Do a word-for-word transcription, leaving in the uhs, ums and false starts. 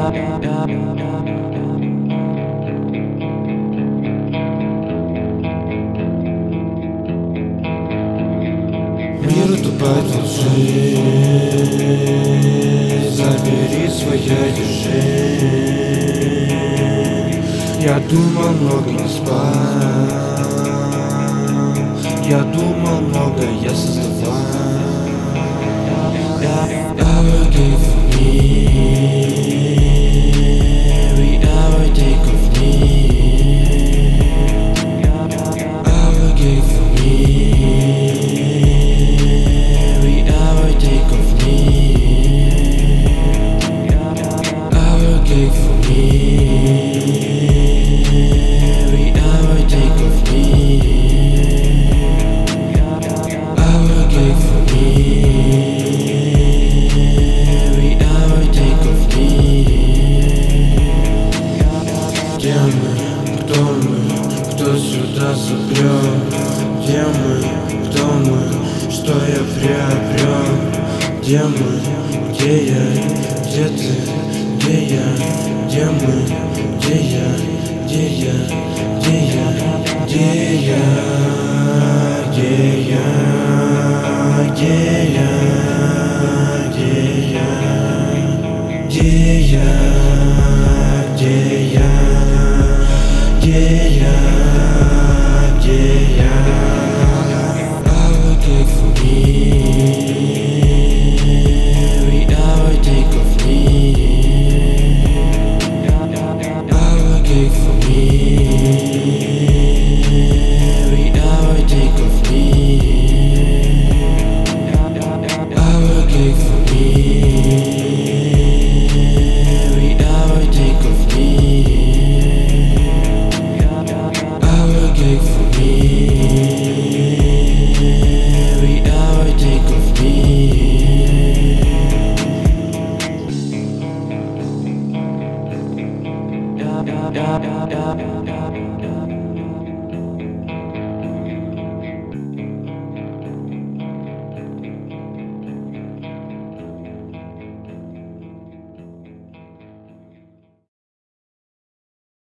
Мир утопает в лжи, забери своя, держи. Я думал, много не спал, я думал, много я создавал. I will give me, we are take of me. I will give me, we are take of me. I will give me, we are take of me. I will give me. Где мы, кто мы, кто сюда забрел? Где мы, кто мы, что я приобрел? Где мы, где я, где ты, где я, где мы, где я, где я, где я, где я, где я, где я.